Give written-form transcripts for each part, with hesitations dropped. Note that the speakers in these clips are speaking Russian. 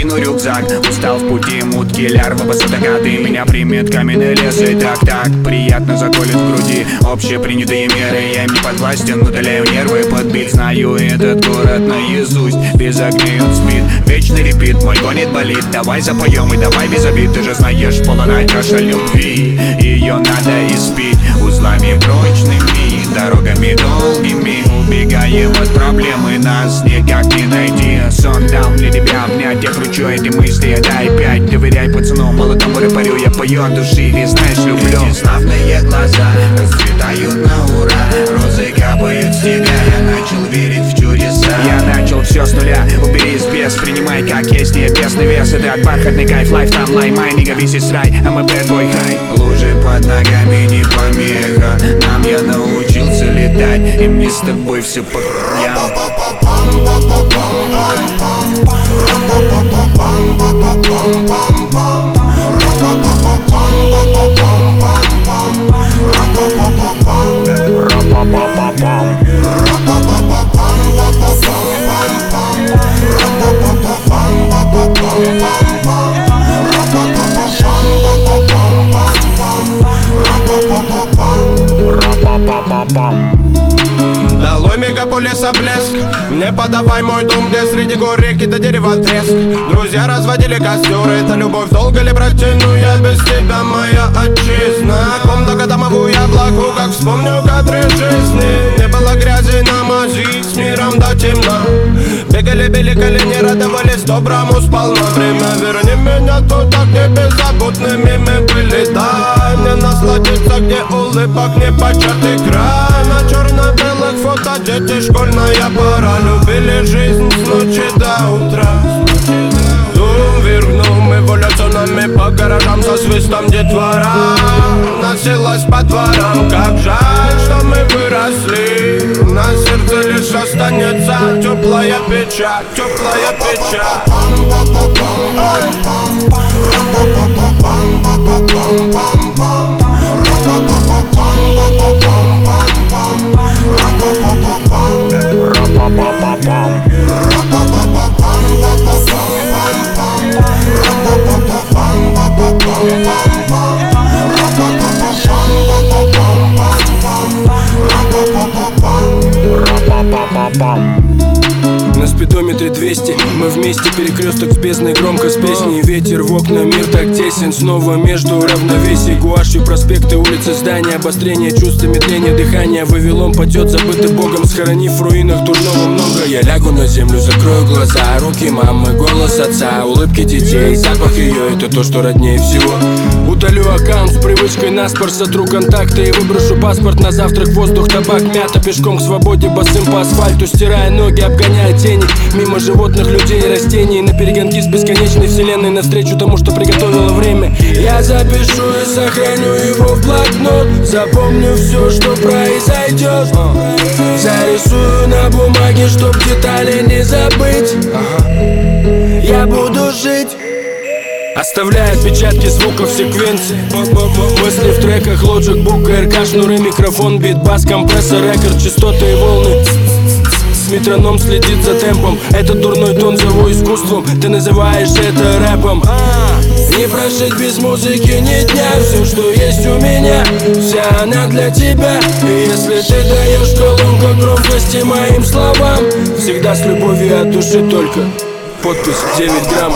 кину рюкзак. Устал в пути, мутки, лярвы, басатакаты. Меня примет каменный лес и так-так приятно заколет в груди общие принятые меры. Я им не подвластен, удаляю нервы. Подбит, знаю этот город наизусть. Без огней он спит, вечный репит. Мой гонит, болит, давай запоем и давай без обид. Ты же знаешь, полная чаша любви. Ее надо испить узлами прочными, дорогами долгими. Убегаем от проблемы, нас никак не найти. Сон дал мне тебя обнять, я кручу эти мысли, дай 5. Доверяй пацану, молодому рэперю, я пою от души, ведь знаешь, люблю. Эти славные глаза расцветают на ура, розы капают с тебя, я начал верить в чудеса. Я начал все с нуля, убери из без, принимай как есть, небесный вес. Это бархатный кайф, лайф там лаймай, не весь из рай, а мы bad boy high. Лужи под ногами не помеха, нам я научился летать, и мне с тобой все по краям. Долой мегаполиса блеск, мне подавай мой дом, где среди гор реки до дерева треск. Друзья разводили костер, это любовь долго ли протяну я без тебя, моя отчизна. Комната домовую яблоку, как вспомню кадры жизни. Не было грязи на мази, с миром до темна. Бегали, били колени, радовались доброму сполна. Время верни меня туда, где беззаботными мы были. Дай мне насладиться, где улыбок не початый край. На черно-белых фото дети, школьная пора. Любили жизнь с ночи до утра. Дум вергнул эволюционами по гаражам со свистом детвора. Носилась по дворам, как жаль, что мы выросли. На сердце лишь останется теплая печаль, теплая печаль. На спидометре 200, мы вместе, перекресток с бездной, громко с песней. Ветер в окна, мир так тесен, снова между равновесий. Гуашью проспекты, улицы, здания, обострение чувств, медление дыхания. Вавилон падет, забытый Богом, схоронив в руинах дурного много. Я лягу на землю, закрою глаза, руки мамы, голос отца, улыбки детей, запах ее, это то, что роднее всего. Удалю аккаунт с привычкой наспор, сотру контакты и выброшу паспорт на завтрак. Воздух, табак, мята, пешком к свободе, босым по асфальту, стирая ноги, обгоняя тени. Мимо животных, людей и растений, на перегонки с бесконечной вселенной, навстречу тому, что приготовило время. Я запишу и сохраню его в блокнот, запомню все, что произойдет. Зарисую на бумаге, чтоб детали не забыть. Я буду жить, оставляя отпечатки звуков секвенции. Мысли в треках, Logic, Book, РК, шнуры, микрофон, бит, бас, компрессор, рекорд, частоты и волны. Метроном следит за темпом, этот дурной тон зову искусством. Ты называешь это рэпом. Не прожить без музыки ни дня. Все, что есть у меня, вся она для тебя. И если ты даешь колонку громкости моим словам, всегда с любовью от души только. Подпись 9 грамм.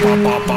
Pop, pop,